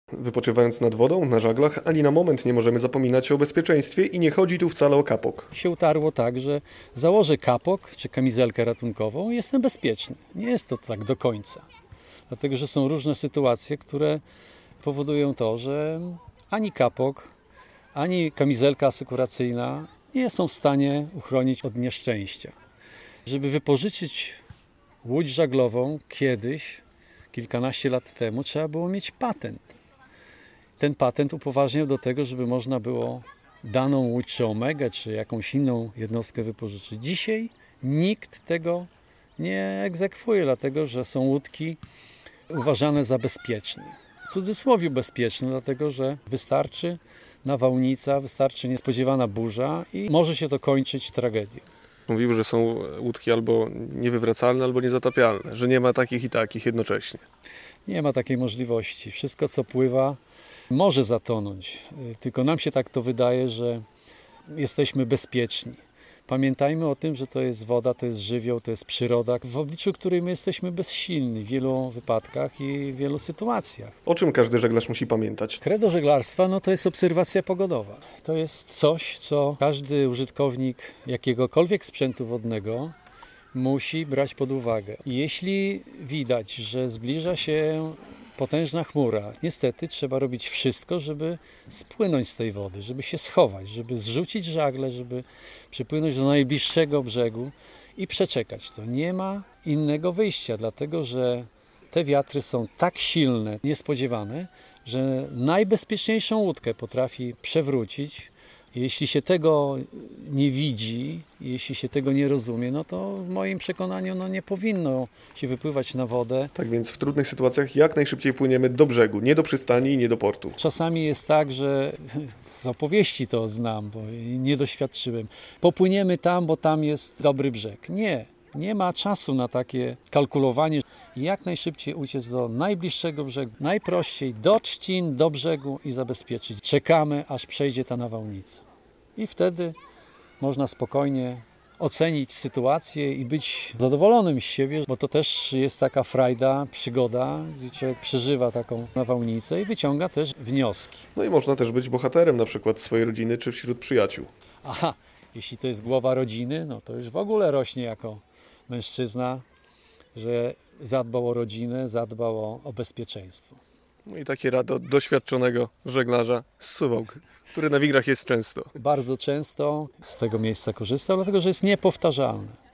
Wypoczywając nad wodą, na żaglach, ani na moment nie możemy zapominać o bezpieczeństwie i nie chodzi tu wcale o kapok. Się utarło tak, że założę kapok czy kamizelkę ratunkową i jestem bezpieczny. Nie jest to tak do końca. Dlatego, że są różne sytuacje, które powodują to, że ani kapok, ani kamizelka asekuracyjna nie są w stanie uchronić od nieszczęścia. Żeby wypożyczyć łódź żaglową kiedyś, kilkanaście lat temu, trzeba było mieć patent. Ten patent upoważniał do tego, żeby można było daną łódź, czy omegę, czy jakąś inną jednostkę wypożyczyć. Dzisiaj nikt tego nie egzekwuje, dlatego że są łódki uważane za bezpieczne. W cudzysłowie bezpieczne, dlatego że wystarczy nawałnica, wystarczy niespodziewana burza i może się to kończyć tragedią. Mówił, że są łódki albo niewywracalne, albo niezatapialne, że nie ma takich i takich jednocześnie. Nie ma takiej możliwości. Wszystko, co pływa, może zatonąć. Tylko nam się tak to wydaje, że jesteśmy bezpieczni. Pamiętajmy o tym, że to jest woda, to jest żywioł, to jest przyroda, w obliczu której my jesteśmy bezsilni w wielu wypadkach i w wielu sytuacjach. O czym każdy żeglarz musi pamiętać? Credo żeglarstwa to jest obserwacja pogodowa. To jest coś, co każdy użytkownik jakiegokolwiek sprzętu wodnego musi brać pod uwagę. I jeśli widać, że zbliża się potężna chmura, niestety trzeba robić wszystko, żeby spłynąć z tej wody, żeby się schować, żeby zrzucić żagle, żeby przypłynąć do najbliższego brzegu i przeczekać to. Nie ma innego wyjścia, dlatego że te wiatry są tak silne, niespodziewane, że najbezpieczniejszą łódkę potrafi przewrócić. Jeśli się tego nie widzi, jeśli się tego nie rozumie, to w moim przekonaniu nie powinno się wypływać na wodę. Tak więc w trudnych sytuacjach jak najszybciej płyniemy do brzegu, nie do przystani i nie do portu. Czasami jest tak, że z opowieści to znam, bo nie doświadczyłem. Popłyniemy tam, bo tam jest dobry brzeg. Nie ma czasu na takie kalkulowanie. Jak najszybciej uciec do najbliższego brzegu, najprościej do trzcin, do brzegu i zabezpieczyć. Czekamy, aż przejdzie ta nawałnica. I wtedy można spokojnie ocenić sytuację i być zadowolonym z siebie, bo to też jest taka frajda, przygoda, gdzie człowiek przeżywa taką nawałnicę i wyciąga też wnioski. No i można też być bohaterem na przykład swojej rodziny czy wśród przyjaciół. Aha, jeśli to jest głowa rodziny, to już w ogóle rośnie jako mężczyzna, że zadbał o rodzinę, zadbał o bezpieczeństwo. No i takie rady od doświadczonego żeglarza z Suwałk, który na wigrach jest często. Bardzo często z tego miejsca korzystał, dlatego że jest niepowtarzalne.